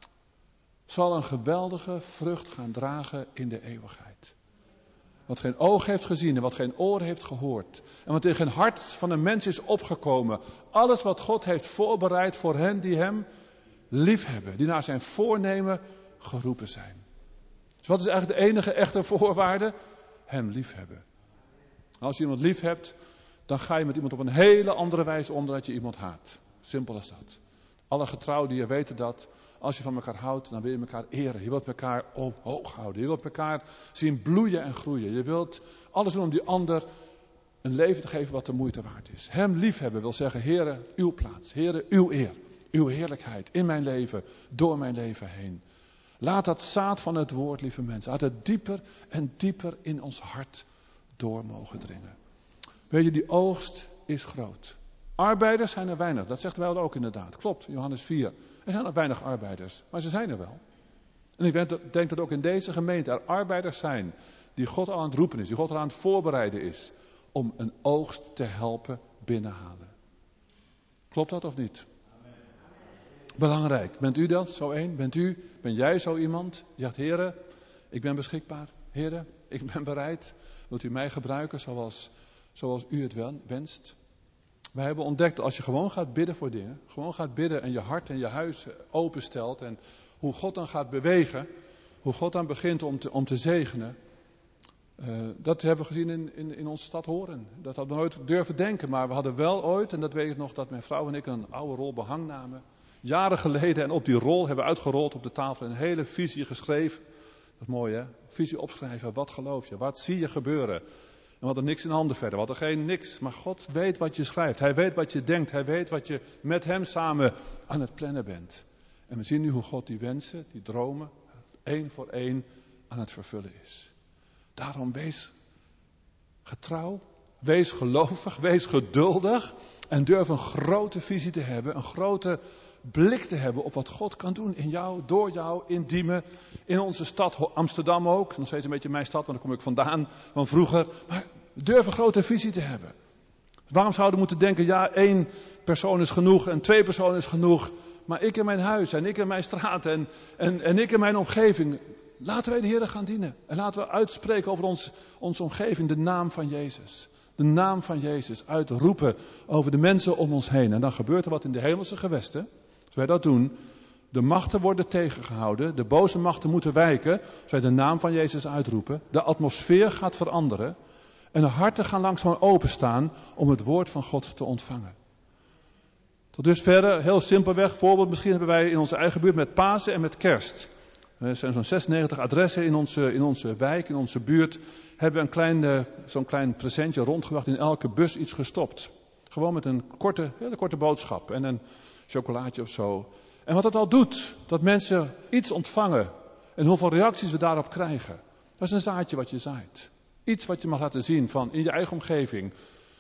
zal een geweldige vrucht gaan dragen in de eeuwigheid. Wat geen oog heeft gezien en wat geen oor heeft gehoord. En wat in geen hart van een mens is opgekomen. Alles wat God heeft voorbereid voor hen die hem liefhebben. Die naar zijn voornemen geroepen zijn. Dus wat is eigenlijk de enige echte voorwaarde? Hem liefhebben. Als je iemand lief hebt, dan ga je met iemand op een hele andere wijze om dan dat je iemand haat. Simpel als dat. Alle getrouwden hier weten dat. Als je van elkaar houdt, dan wil je elkaar eren. Je wilt elkaar hoog houden. Je wilt elkaar zien bloeien en groeien. Je wilt alles doen om die ander een leven te geven wat de moeite waard is. Hem liefhebben wil zeggen, Heere, uw plaats. Heere, uw eer. Uw heerlijkheid in mijn leven, door mijn leven heen. Laat dat zaad van het woord, lieve mensen, laat het dieper en dieper in ons hart door mogen dringen. Weet je, die oogst is groot. Arbeiders zijn er weinig, dat zegt wel ook inderdaad. Klopt, Johannes 4. Er zijn er weinig arbeiders, maar ze zijn er wel. En ik denk dat ook in deze gemeente er arbeiders zijn die God al aan het roepen is, die God al aan het voorbereiden is om een oogst te helpen binnenhalen. Klopt dat of niet? Belangrijk. Bent u dat, zo één? Ben jij zo iemand? Die zegt, Heere, ik ben beschikbaar. Heere, ik ben bereid. Wilt u mij gebruiken zoals u het wenst? Wij hebben ontdekt dat als je gewoon gaat bidden voor dingen, gewoon gaat bidden en je hart en je huis openstelt en hoe God dan gaat bewegen, hoe God dan begint om te zegenen. Dat hebben we gezien in onze stad Horen. Dat hadden we nooit durven denken, maar we hadden wel ooit, en dat weet ik nog, dat mijn vrouw en ik een oude rol behang namen. Jaren geleden en op die rol hebben we uitgerold op de tafel een hele visie geschreven. Dat is mooi hè, visie opschrijven, wat geloof je, wat zie je gebeuren. En we hadden niks in handen verder, we hadden geen niks. Maar God weet wat je schrijft, Hij weet wat je denkt, Hij weet wat je met Hem samen aan het plannen bent. En we zien nu hoe God die wensen, die dromen, één voor één aan het vervullen is. Daarom wees getrouw, wees gelovig, wees geduldig en durf een grote visie te hebben, een grote blik te hebben op wat God kan doen in jou, door jou, in Diemen, in onze stad Amsterdam ook. Nog steeds een beetje mijn stad, want daar kom ik vandaan van vroeger. Maar durf een grote visie te hebben. Waarom zouden we moeten denken, ja, 1 persoon is genoeg en 2 personen is genoeg. Maar ik in mijn huis en ik in mijn straat en ik in mijn omgeving. Laten wij de Heer gaan dienen. En laten we uitspreken over onze omgeving de naam van Jezus. De naam van Jezus uitroepen over de mensen om ons heen. En dan gebeurt er wat in de hemelse gewesten. Als wij dat doen, de machten worden tegengehouden, de boze machten moeten wijken, als wij de naam van Jezus uitroepen, de atmosfeer gaat veranderen en de harten gaan langzaam openstaan om het woord van God te ontvangen. Tot dusver, heel simpelweg, voorbeeld misschien hebben wij in onze eigen buurt met Pasen en met Kerst. Er zijn zo'n 96 adressen in onze wijk, in onze buurt, hebben we zo'n klein presentje rondgebracht, in elke bus iets gestopt. Gewoon met een hele korte boodschap en een chocolaatje of zo. En wat het al doet, dat mensen iets ontvangen en hoeveel reacties we daarop krijgen. Dat is een zaadje wat je zaait. Iets wat je mag laten zien van in je eigen omgeving.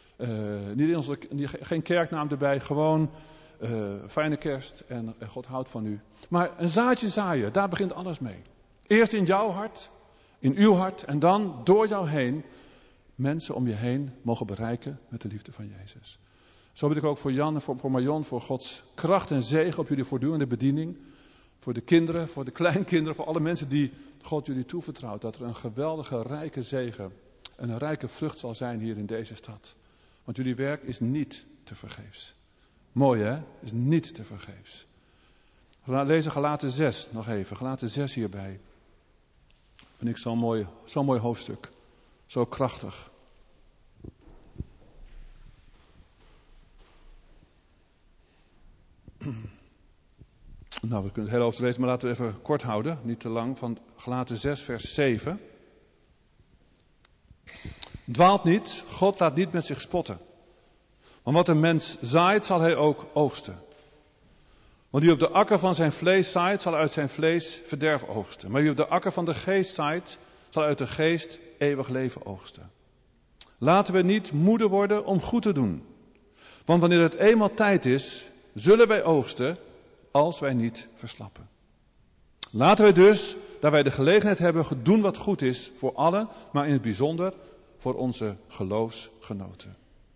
Geen kerknaam erbij, gewoon fijne kerst en God houdt van u. Maar een zaadje zaaien, daar begint alles mee. Eerst in jouw hart, in uw hart en dan door jou heen mensen om je heen mogen bereiken met de liefde van Jezus. Zo bid ik ook voor Jan en voor Marion, voor Gods kracht en zegen op jullie voortdurende bediening. Voor de kinderen, voor de kleinkinderen, voor alle mensen die God jullie toevertrouwt. Dat er een geweldige, rijke zegen en een rijke vrucht zal zijn hier in deze stad. Want jullie werk is niet te vergeefs. Mooi hè? Is niet te vergeefs. We lezen Galaten 6 nog even. Galaten 6 hierbij. Vind ik zo'n mooi hoofdstuk. Zo krachtig. Nou, we kunnen het hele hoofdstuk lezen, maar laten we even kort houden. Niet te lang. Van Galaten 6 vers 7. Dwaalt niet, God laat niet met zich spotten. Want wat een mens zaait, zal hij ook oogsten. Want die op de akker van zijn vlees zaait, zal uit zijn vlees verderf oogsten. Maar wie op de akker van de geest zaait, zal uit de geest eeuwig leven oogsten. Laten we niet moede worden om goed te doen. Want wanneer het eenmaal tijd is, zullen wij oogsten als wij niet verslappen. Laten wij dus, dat wij de gelegenheid hebben, doen wat goed is voor allen, maar in het bijzonder voor onze geloofsgenoten.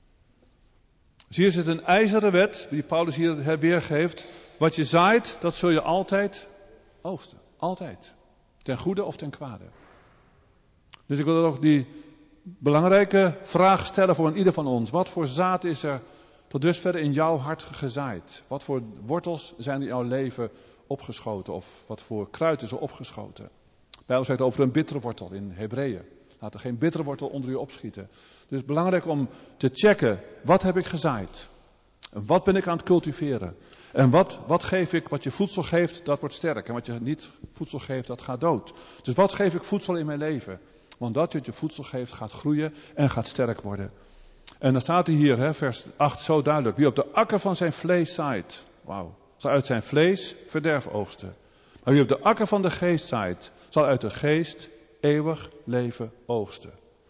Dus hier zit een ijzeren wet, die Paulus hier weergeeft. Wat je zaait, dat zul je altijd oogsten. Altijd. Ten goede of ten kwade. Dus ik wil ook die belangrijke vraag stellen voor ieder van ons. Wat voor zaad is er tot dusver in jouw hart gezaaid? Wat voor wortels zijn in jouw leven opgeschoten? Of wat voor kruid is er opgeschoten? De Bijbel spreekt over een bittere wortel in Hebreeën. Laat er geen bittere wortel onder je opschieten. Dus belangrijk om te checken. Wat heb ik gezaaid? En wat ben ik aan het cultiveren? En wat geef ik, wat je voedsel geeft, dat wordt sterk. En wat je niet voedsel geeft, dat gaat dood. Dus wat geef ik voedsel in mijn leven? Want dat wat je voedsel geeft, gaat groeien en gaat sterk worden. En dan staat hier, vers 8, zo duidelijk. Wie op de akker van zijn vlees zaait, zal uit zijn vlees verderf oogsten. Maar wie op de akker van de geest zaait, zal uit de geest eeuwig leven oogsten.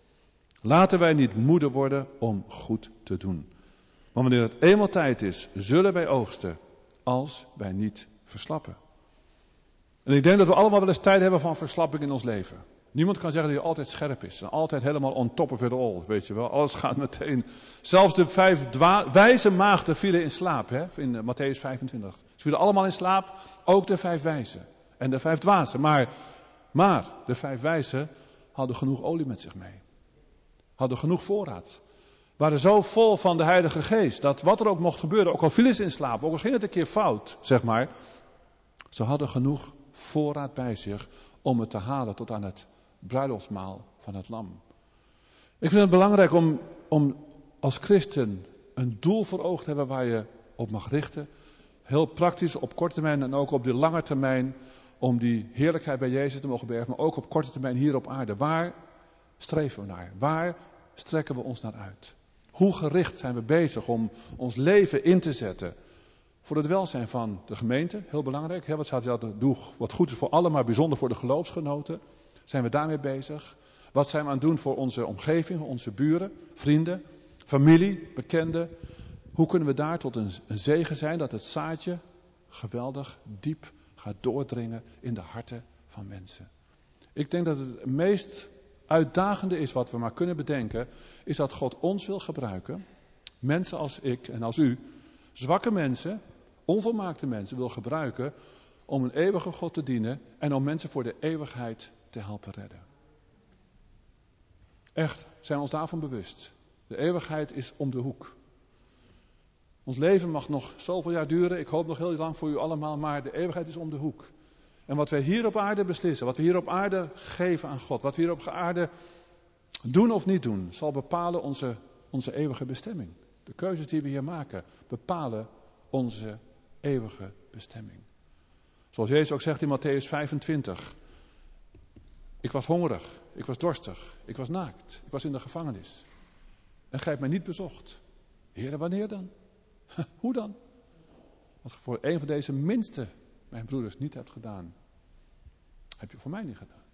Laten wij niet moede worden om goed te doen. Want wanneer het eenmaal tijd is, zullen wij oogsten als wij niet verslappen. En ik denk dat we allemaal wel eens tijd hebben van verslapping in ons leven. Niemand kan zeggen dat hij altijd scherp is. En altijd helemaal on top of it all, weet je wel. Alles gaat meteen. Zelfs de 5 wijze maagden vielen in slaap, in Mattheüs 25. Ze vielen allemaal in slaap, ook de 5 wijzen. En de 5 dwazen. Maar de 5 wijzen hadden genoeg olie met zich mee. Hadden genoeg voorraad. Waren zo vol van de Heilige Geest, dat wat er ook mocht gebeuren, ook al vielen ze in slaap, ook al ging het een keer fout, zeg maar. Ze hadden genoeg voorraad bij zich om het te halen tot aan het bruiloftsmaal van het lam. Ik vind het belangrijk om als christen een doel voor ogen te hebben waar je op mag richten. Heel praktisch op korte termijn en ook op de lange termijn. Om die heerlijkheid bij Jezus te mogen beërven. Maar ook op korte termijn hier op aarde. Waar streven we naar? Waar strekken we ons naar uit? Hoe gericht zijn we bezig om ons leven in te zetten voor het welzijn van de gemeente? Heel belangrijk. Wat staat er? Doe wat goed is voor allen, maar bijzonder voor de geloofsgenoten. Zijn we daarmee bezig? Wat zijn we aan het doen voor onze omgeving, onze buren, vrienden, familie, bekenden? Hoe kunnen we daar tot een zegen zijn dat het zaadje geweldig diep gaat doordringen in de harten van mensen? Ik denk dat het meest uitdagende is wat we maar kunnen bedenken, is dat God ons wil gebruiken, mensen als ik en als u, zwakke mensen, onvolmaakte mensen wil gebruiken om een eeuwige God te dienen en om mensen voor de eeuwigheid te helpen redden. Echt, zijn we ons daarvan bewust. De eeuwigheid is om de hoek. Ons leven mag nog zoveel jaar duren, ik hoop nog heel lang voor u allemaal, maar de eeuwigheid is om de hoek. En wat wij hier op aarde beslissen, wat we hier op aarde geven aan God, wat we hier op aarde doen of niet doen, zal bepalen onze eeuwige bestemming. De keuzes die we hier maken, bepalen onze eeuwige bestemming. Zoals Jezus ook zegt in Mattheüs 25. Ik was hongerig, ik was dorstig, ik was naakt, ik was in de gevangenis. En gij hebt mij niet bezocht. Heere, wanneer dan? Hoe dan? Wat je voor een van deze minste mijn broeders niet hebt gedaan, heb je voor mij niet gedaan.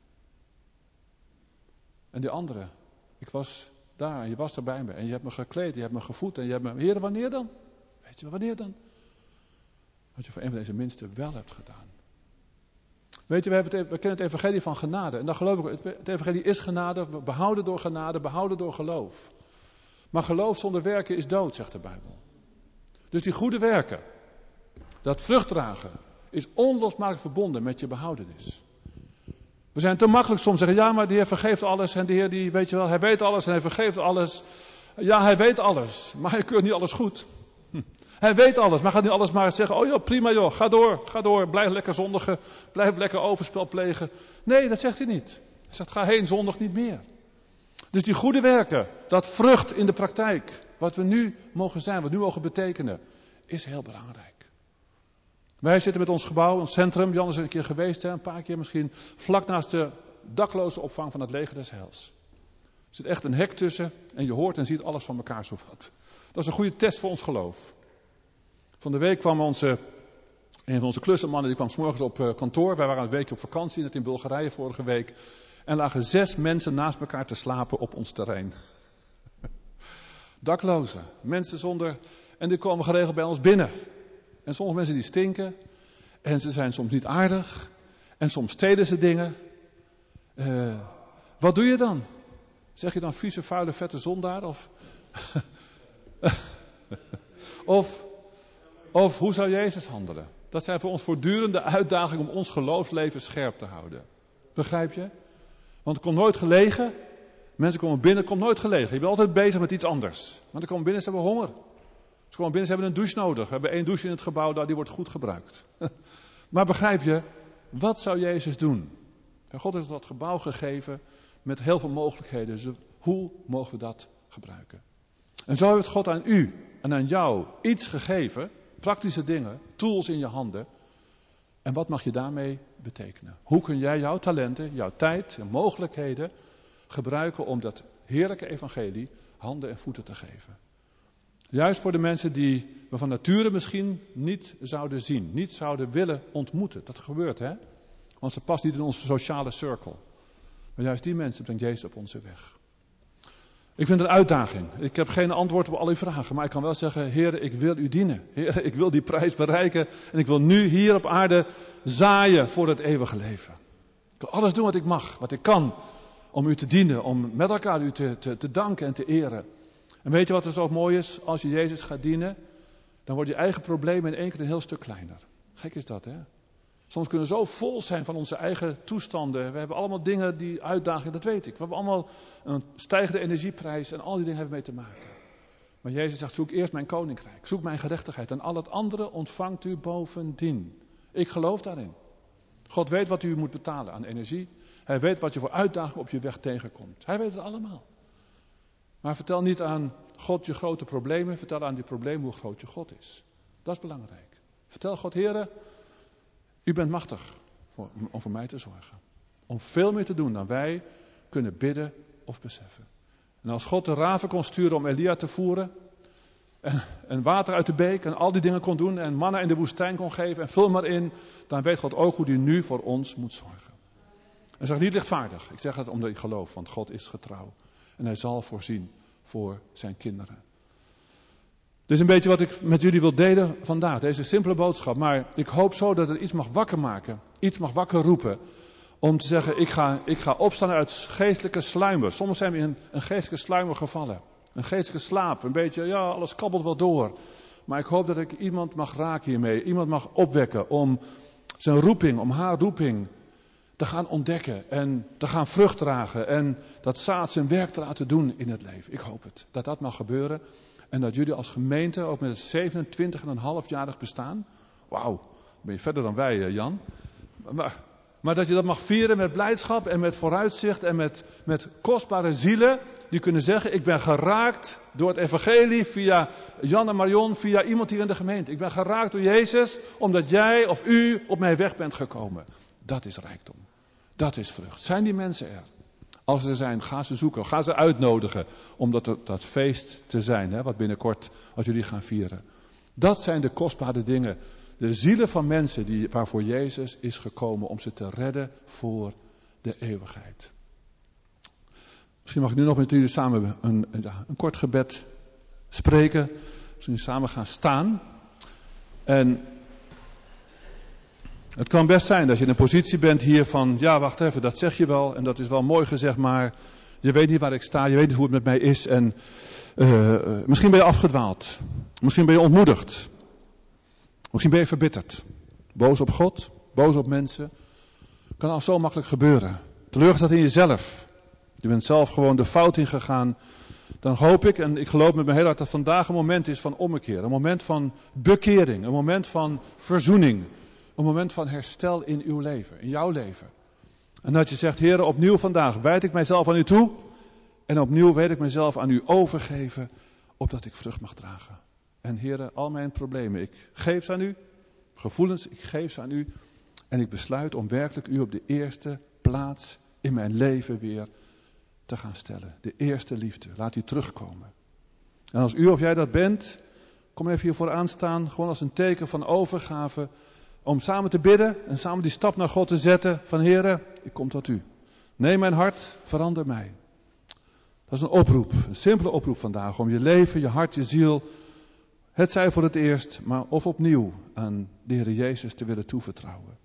En die andere, ik was daar en je was er bij me en je hebt me gekleed, je hebt me gevoed en je hebt me... Heere, wanneer dan? Weet je wanneer dan? Wat je voor een van deze minste wel hebt gedaan. Weet je, we kennen het evangelie van genade. En dan geloof ik, het evangelie is genade, behouden door genade, behouden door geloof. Maar geloof zonder werken is dood, zegt de Bijbel. Dus die goede werken, dat vrucht dragen, is onlosmakelijk verbonden met je behoudenis. We zijn te makkelijk soms zeggen, ja, maar de Heer vergeeft alles. En de Heer, die, weet je wel, hij weet alles en hij vergeeft alles. Ja, hij weet alles, maar hij keurt niet alles goed. Hij weet alles, maar gaat niet alles maar zeggen, oh joh, prima joh, ga door, blijf lekker zondigen, blijf lekker overspel plegen. Nee, dat zegt hij niet. Hij zegt, ga heen, zondig niet meer. Dus die goede werken, dat vrucht in de praktijk, wat we nu mogen zijn, wat we nu mogen betekenen, is heel belangrijk. Wij zitten met ons gebouw, ons centrum, Jan is er een keer geweest, een paar keer misschien, vlak naast de dakloze opvang van het leger des Heils. Er zit echt een hek tussen en je hoort en ziet alles van elkaar zo wat. Dat is een goede test voor ons geloof. Van de week kwam een van onze klussenmannen, die kwam 's morgens op kantoor. Wij waren een weekje op vakantie, net in Bulgarije vorige week. En lagen 6 mensen naast elkaar te slapen op ons terrein. Daklozen, mensen zonder... En die komen geregeld bij ons binnen. En sommige mensen die stinken. En ze zijn soms niet aardig. En soms stelen ze dingen. Wat doe je dan? Zeg je dan vieze, vuile, vette zondaar? Of hoe zou Jezus handelen? Dat zijn voor ons voortdurende uitdagingen om ons geloofsleven scherp te houden. Begrijp je? Want het komt nooit gelegen. Mensen komen binnen, komt nooit gelegen. Je bent altijd bezig met iets anders. Want ze komen binnen, ze hebben honger. Ze komen binnen, ze hebben een douche nodig. We hebben 1 douche in het gebouw, die wordt goed gebruikt. Maar begrijp je, wat zou Jezus doen? God heeft dat gebouw gegeven met heel veel mogelijkheden. Dus hoe mogen we dat gebruiken? En zo heeft God aan u en aan jou iets gegeven. Praktische dingen, tools in je handen. En wat mag je daarmee betekenen? Hoe kun jij jouw talenten, jouw tijd en mogelijkheden gebruiken om dat heerlijke evangelie handen en voeten te geven? Juist voor de mensen die we van nature misschien niet zouden zien, niet zouden willen ontmoeten. Dat gebeurt, hè? Want ze past niet in onze sociale cirkel. Maar juist die mensen brengt Jezus op onze weg. Ik vind het een uitdaging. Ik heb geen antwoord op al uw vragen. Maar ik kan wel zeggen, Heer, ik wil u dienen. Heer, ik wil die prijs bereiken. En ik wil nu hier op aarde zaaien voor het eeuwige leven. Ik wil alles doen wat ik mag, wat ik kan. Om u te dienen, om met elkaar u te danken en te eren. En weet je wat er zo mooi is? Als je Jezus gaat dienen, dan wordt je eigen probleem in één keer een heel stuk kleiner. Gek is dat, hè? Soms kunnen we zo vol zijn van onze eigen toestanden. We hebben allemaal dingen die uitdagen, dat weet ik. We hebben allemaal een stijgende energieprijs en al die dingen hebben mee te maken. Maar Jezus zegt, zoek eerst mijn koninkrijk. Zoek mijn gerechtigheid. En al het andere ontvangt u bovendien. Ik geloof daarin. God weet wat u moet betalen aan energie. Hij weet wat je voor uitdagingen op je weg tegenkomt. Hij weet het allemaal. Maar vertel niet aan God je grote problemen. Vertel aan die problemen hoe groot je God is. Dat is belangrijk. Vertel God, Heere, u bent machtig om voor mij te zorgen. Om veel meer te doen dan wij kunnen bidden of beseffen. En als God de raven kon sturen om Elia te voeren. En water uit de beek en al die dingen kon doen. En manna in de woestijn kon geven en vul maar in. Dan weet God ook hoe hij nu voor ons moet zorgen. En zeg niet lichtvaardig. Ik zeg het omdat ik geloof. Want God is getrouw. En hij zal voorzien voor zijn kinderen. Dit is een beetje wat ik met jullie wil delen vandaag. Deze simpele boodschap. Maar ik hoop zo dat het iets mag wakker maken. Iets mag wakker roepen. Om te zeggen, ik ga opstaan uit geestelijke sluimer. Soms zijn we in een geestelijke sluimer gevallen. Een geestelijke slaap. Een beetje, ja, alles kabbelt wel door. Maar ik hoop dat ik iemand mag raken hiermee. Iemand mag opwekken om zijn roeping, om haar roeping te gaan ontdekken. En te gaan vrucht dragen. En dat zaad zijn werk te laten doen in het leven. Ik hoop het. Dat dat mag gebeuren. En dat jullie als gemeente, ook met het 27,5-jarig bestaan. Wauw, ben je verder dan wij, Jan. Maar dat je dat mag vieren met blijdschap en met vooruitzicht en met kostbare zielen. Die kunnen zeggen, ik ben geraakt door het evangelie via Jan en Marion, via iemand hier in de gemeente. Ik ben geraakt door Jezus, omdat jij of u op mijn weg bent gekomen. Dat is rijkdom. Dat is vrucht. Zijn die mensen er? Als ze er zijn, ga ze zoeken. Ga ze uitnodigen om dat feest te zijn. Hè, wat binnenkort, wat jullie gaan vieren. Dat zijn de kostbare dingen. De zielen van mensen waarvoor Jezus is gekomen om ze te redden voor de eeuwigheid. Misschien mag ik nu nog met jullie samen een kort gebed spreken. Misschien samen gaan staan. En het kan best zijn dat je in een positie bent hier van, ja wacht even, dat zeg je wel. En dat is wel mooi gezegd, maar je weet niet waar ik sta. Je weet niet hoe het met mij is. En misschien ben je afgedwaald. Misschien ben je ontmoedigd. Misschien ben je verbitterd. Boos op God. Boos op mensen. Kan al zo makkelijk gebeuren. Teleurgesteld in jezelf. Je bent zelf gewoon de fout ingegaan. Dan hoop ik, en ik geloof met mijn heel hart, dat vandaag een moment is van ommekeer. Een moment van bekering. Een moment van verzoening. Een moment van herstel in uw leven. In jouw leven. En dat je zegt, Heere, opnieuw vandaag wijd ik mijzelf aan u toe. En opnieuw weet ik mijzelf aan u overgeven. Opdat ik vrucht mag dragen. En Heere, al mijn problemen, ik geef ze aan u. Gevoelens, ik geef ze aan u. En ik besluit om werkelijk u op de eerste plaats in mijn leven weer te gaan stellen. De eerste liefde. Laat u terugkomen. En als u of jij dat bent, kom even hier vooraan staan. Gewoon als een teken van overgave. Om samen te bidden en samen die stap naar God te zetten. Van Heere, ik kom tot u. Neem mijn hart, verander mij. Dat is een oproep. Een simpele oproep vandaag. Om je leven, je hart, je ziel. Het zij voor het eerst, maar of opnieuw aan de Heer Jezus te willen toevertrouwen.